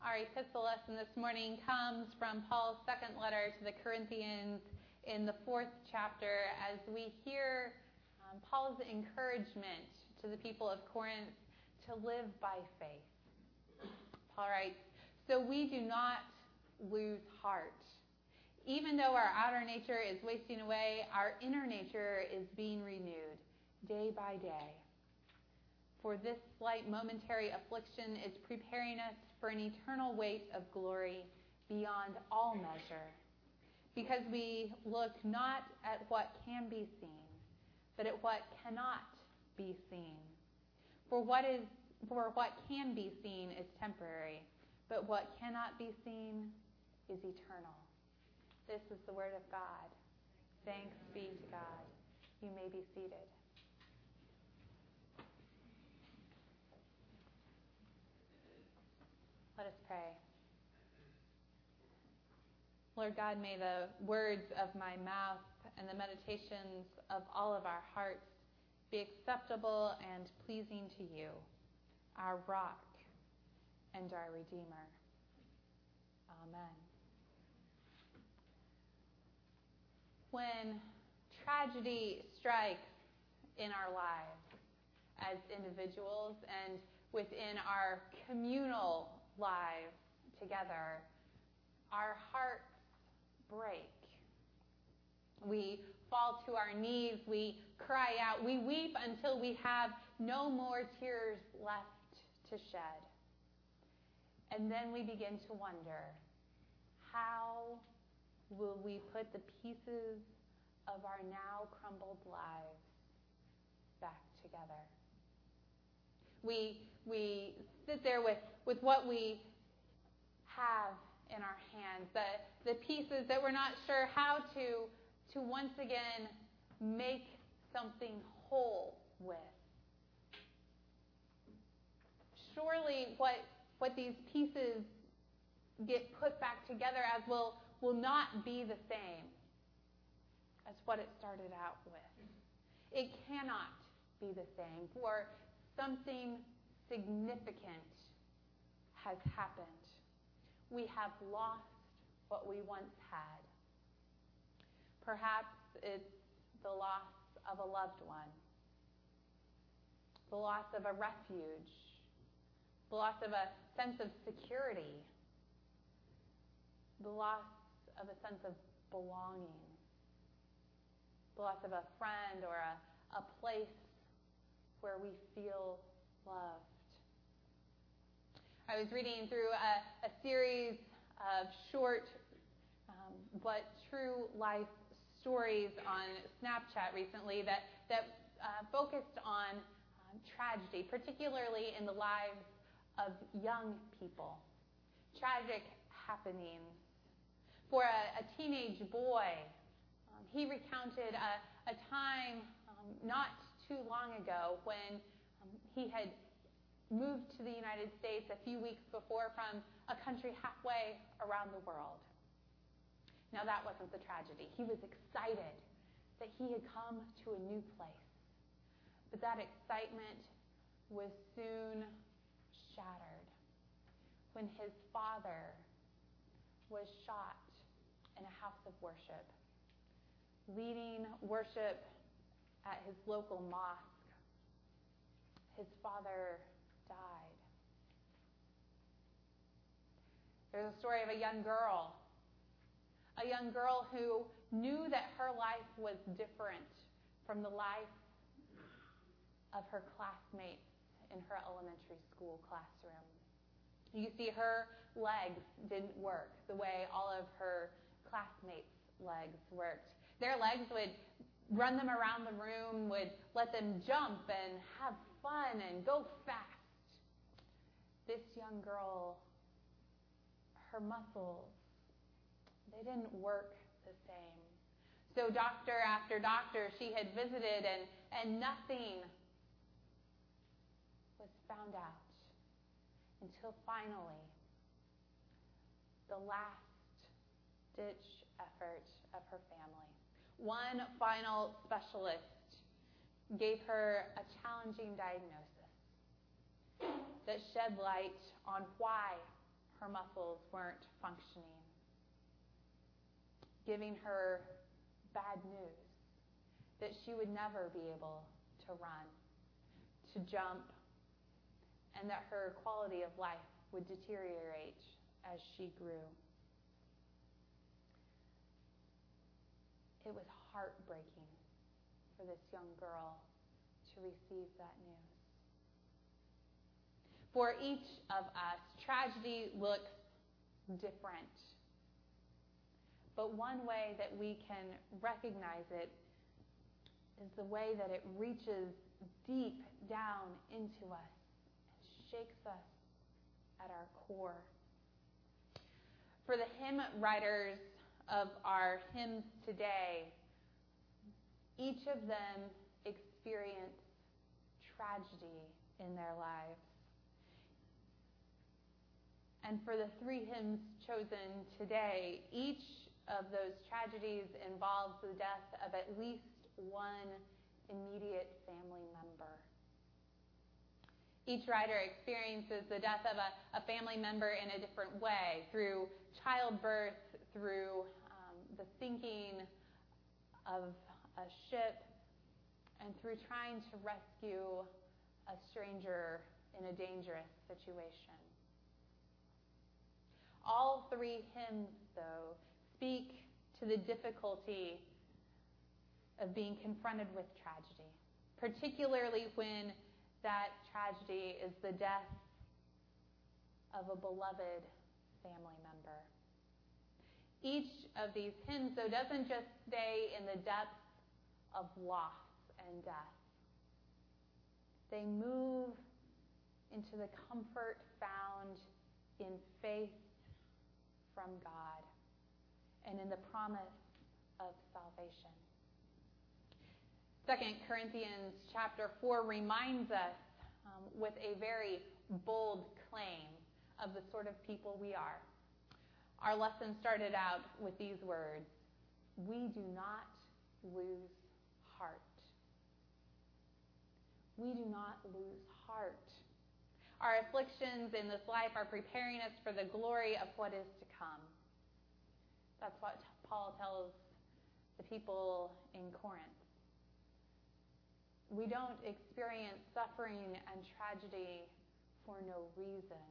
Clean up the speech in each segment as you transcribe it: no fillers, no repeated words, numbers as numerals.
Our epistle lesson this morning comes from Paul's second letter to the Corinthians in the 4th chapter as we hear Paul's encouragement to the people of Corinth to live by faith. Paul writes, "So we do not lose heart. Even though our outer nature is wasting away, our inner nature is being renewed day by day. For this slight momentary affliction is preparing us for an eternal weight of glory beyond all measure, because we look not at what can be seen, but at what cannot be seen. For what can be seen is temporary, but what cannot be seen is eternal." This is the word of God. Thanks be to God. You may be seated. Let us pray. Lord God, may the words of my mouth and the meditations of all of our hearts be acceptable and pleasing to you, our rock and our Redeemer. Amen. When tragedy strikes in our lives as individuals and within our communal lives together, our hearts break. We fall to our knees, we cry out, we weep until we have no more tears left to shed. And then we begin to wonder, how will we put the pieces of our now crumbled lives back together? We sit there with what we have in our hands, the pieces that we're not sure how to once again make something whole with. Surely what these pieces get put back together as will not be the same as what it started out with. It cannot be the same, for something significant has happened. We have lost what we once had. Perhaps it's the loss of a loved one, the loss of a refuge, the loss of a sense of security, the loss of a sense of belonging, the loss of a friend or a place where we feel loved. I was reading through a series of short but true life stories on Snapchat recently that focused on tragedy, particularly in the lives of young people. Tragic happenings. For a teenage boy, he recounted a time not too long ago when he had moved to the United States a few weeks before from a country halfway around the world. Now that wasn't the tragedy. He was excited that he had come to a new place. But that excitement was soon shattered when his father was shot in a house of worship, leading worship at his local mosque. His father died. There's a story of a young girl who knew that her life was different from the life of her classmates in her elementary school classroom. You see, her legs didn't work the way all of her classmates' legs worked. Their legs would run them around the room, would let them jump and have fun and go fast. This young girl, her muscles, they didn't work the same. So doctor after doctor she had visited and nothing was found out until finally the last-ditch effort of her family. One final specialist gave her a challenging diagnosis that shed light on why her muscles weren't functioning, giving her bad news that she would never be able to run, to jump, and that her quality of life would deteriorate as she grew. It was heartbreaking for this young girl to receive that news. For each of us, tragedy looks different. But one way that we can recognize it is the way that it reaches deep down into us and shakes us at our core. For the hymn writers of our hymns today, each of them experienced tragedy in their lives. And for the three hymns chosen today, each of those tragedies involves the death of at least one immediate family member. Each writer experiences the death of a family member in a different way, through childbirth, through the sinking of a ship, and through trying to rescue a stranger in a dangerous situation. All three hymns, though, speak to the difficulty of being confronted with tragedy, particularly when that tragedy is the death of a beloved family member. Each of these hymns, though, doesn't just stay in the depths of loss and death. They move into the comfort found in faith from God and in the promise of salvation. 2 Corinthians chapter 4 reminds us with a very bold claim of the sort of people we are. Our lesson started out with these words: we do not lose heart. We do not lose heart. Our afflictions in this life are preparing us for the glory of what is to come. That's what Paul tells the people in Corinth. We don't experience suffering and tragedy for no reason.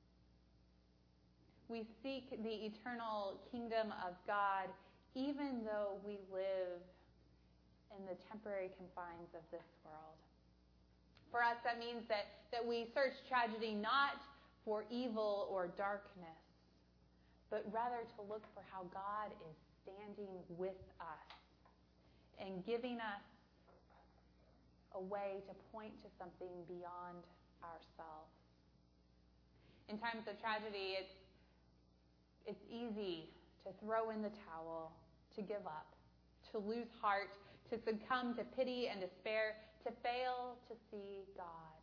We seek the eternal kingdom of God even though we live in the temporary confines of this world. For us, that means that we search tragedy not for evil or darkness, but rather to look for how God is standing with us and giving us a way to point to something beyond ourselves. In times of tragedy, it's easy to throw in the towel, to give up, to lose heart, to succumb to pity and despair, to fail to see God.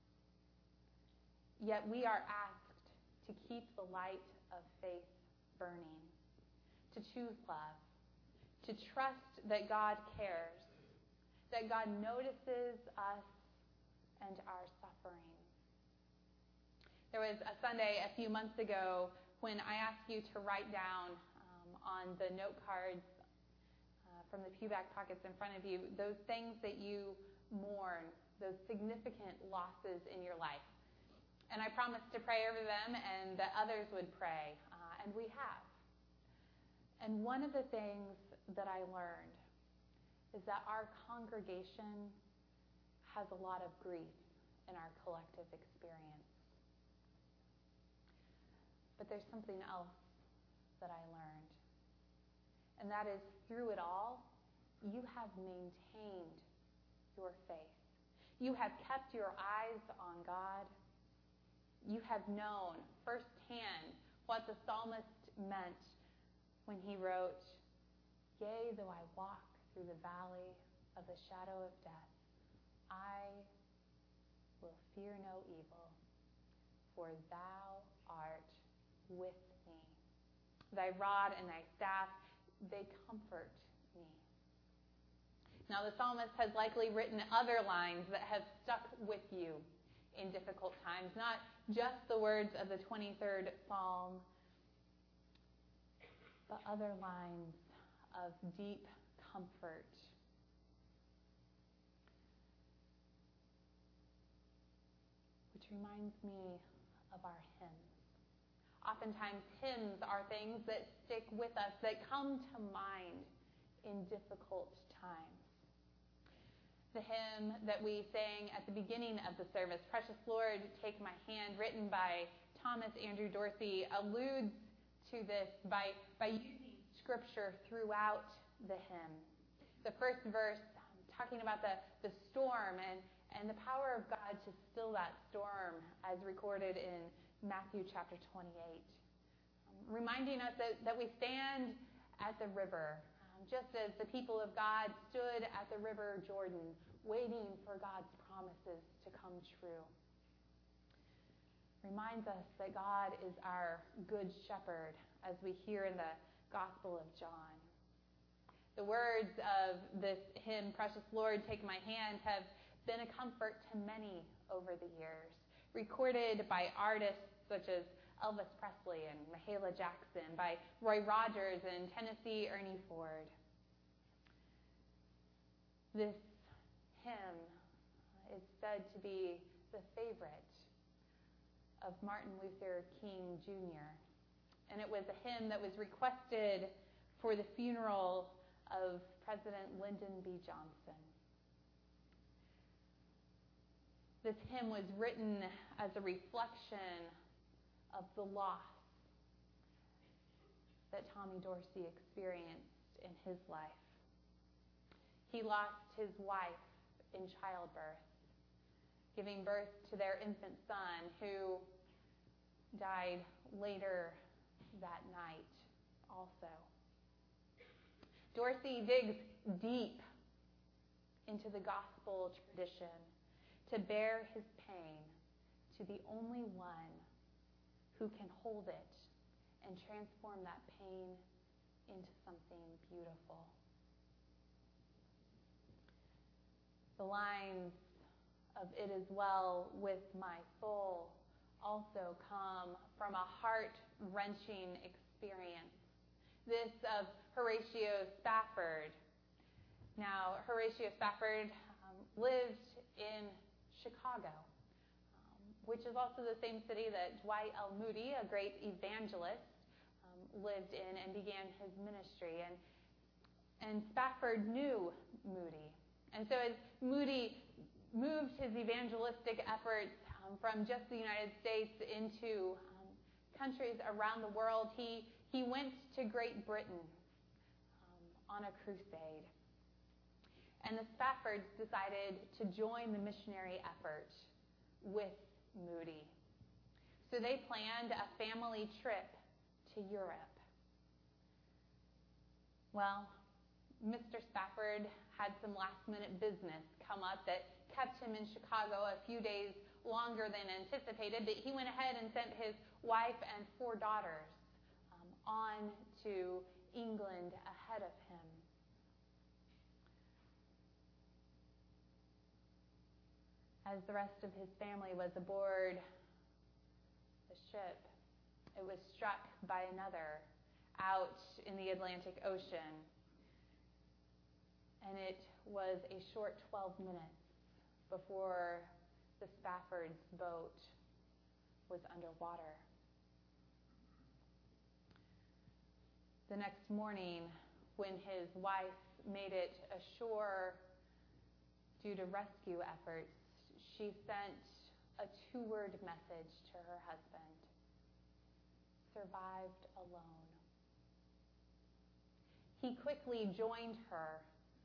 Yet we are asked to keep the light of faith burning, to choose love, to trust that God cares, that God notices us and our suffering. There was a Sunday a few months ago when I asked you to write down on the note cards from the pewback pockets in front of you those things that you mourn, those significant losses in your life. And I promised to pray over them and that others would pray, and we have. And one of the things that I learned is that our congregation has a lot of grief in our collective experience. But there's something else that I learned, and that is through it all, you have maintained your faith. You have kept your eyes on God. You have known firsthand what the psalmist meant when he wrote, "Yea, though I walk through the valley of the shadow of death, I will fear no evil, for thou art with me. Thy rod and thy staff, they comfort me." Now, the psalmist has likely written other lines that have stuck with you in difficult times, not just the words of the 23rd Psalm, but other lines of deep comfort. Which reminds me of our hymns. Oftentimes, hymns are things that stick with us, that come to mind in difficult times. The hymn that we sang at the beginning of the service, Precious Lord, Take My Hand, written by Thomas Andrew Dorsey, alludes to this by using scripture throughout the hymn. The first verse talking about the storm and the power of God to still that storm, as recorded in Matthew chapter 28, reminding us that we stand at the river, just as the people of God stood at the river Jordan, waiting for God's promises to come true. Reminds us that God is our good shepherd, as we hear in the Gospel of John. The words of this hymn, Precious Lord, Take My Hand, have been a comfort to many over the years, recorded by artists such as Elvis Presley and Mahalia Jackson, by Roy Rogers and Tennessee Ernie Ford. This hymn is said to be the favorite of Martin Luther King Jr., and it was a hymn that was requested for the funeral of President Lyndon B. Johnson. This hymn was written as a reflection of the loss that Tommy Dorsey experienced in his life. He lost his wife in childbirth, giving birth to their infant son, who died later that night also. Dorsey digs deep into the gospel tradition to bear his pain to the only one who can hold it and transform that pain into something beautiful. The lines of It Is Well With My Soul also come from a heart-wrenching experience. This of Horatio Spafford. Now, Horatio Spafford lived in Chicago, which is also the same city that Dwight L. Moody, a great evangelist, lived in and began his ministry. And Spafford knew Moody. And so as Moody moved his evangelistic efforts from just the United States into countries around the world, he went to Great Britain on a crusade. And the Spaffords decided to join the missionary effort with Moody. So they planned a family trip to Europe. Well, Mr. Spafford had some last-minute business come up that kept him in Chicago a few days longer than anticipated, but he went ahead and sent his wife and 4 daughters on to England ahead of him. As the rest of his family was aboard the ship, it was struck by another out in the Atlantic Ocean, and it was a short 12 minutes before the Spafford's boat was underwater. The next morning, when his wife made it ashore due to rescue efforts, she sent a 2-word message to her husband: survived alone. He quickly joined her,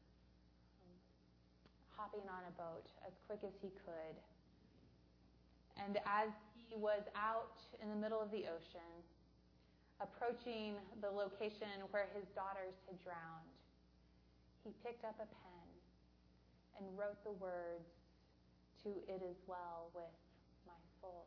hopping on a boat as quick as he could. And as he was out in the middle of the ocean, approaching the location where his daughters had drowned, he picked up a pen and wrote the words to It Is Well With My Soul.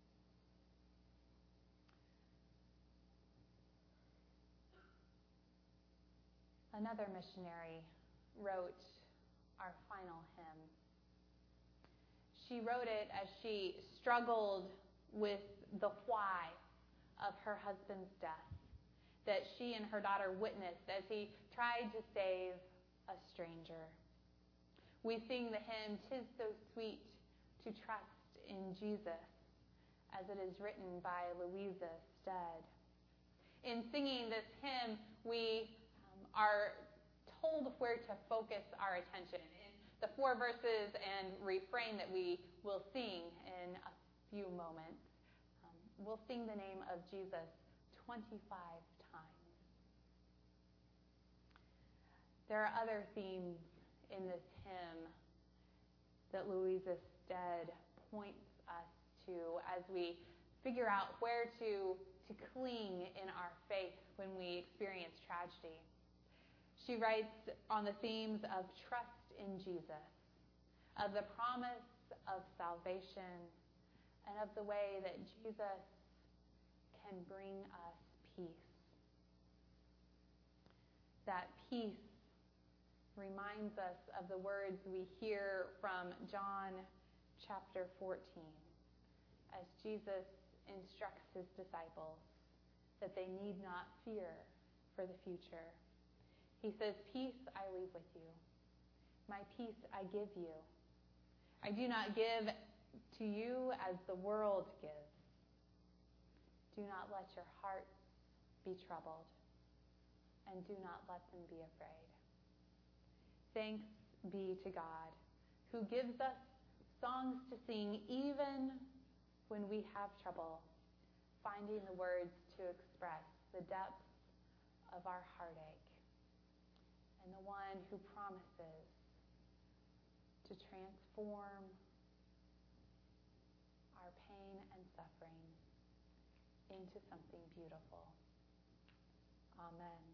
Another missionary wrote our final hymn. She wrote it as she struggled with the why of her husband's death that she and her daughter witnessed as he tried to save a stranger. We sing the hymn, "'Tis so sweet to trust in Jesus," as it is written by Louisa Stead. In singing this hymn, we are told where to focus our attention. In the 4 verses and refrain that we will sing in a few moments, we'll sing the name of Jesus 25 times. There are other themes in this hymn that Louisa Stead points us to as we figure out where to cling in our faith when we experience tragedy. She writes on the themes of trust in Jesus, of the promise of salvation, and of the way that Jesus can bring us peace. That peace reminds us of the words we hear from John chapter 14, as Jesus instructs his disciples that they need not fear for the future. He says, "Peace I leave with you. My peace I give you. I do not give to you as the world gives. Do not let your hearts be troubled, and do not let them be afraid." Thanks be to God, who gives us songs to sing even when we have trouble finding the words to express the depths of our heartache, and the one who promises to transform our pain and suffering into something beautiful. Amen.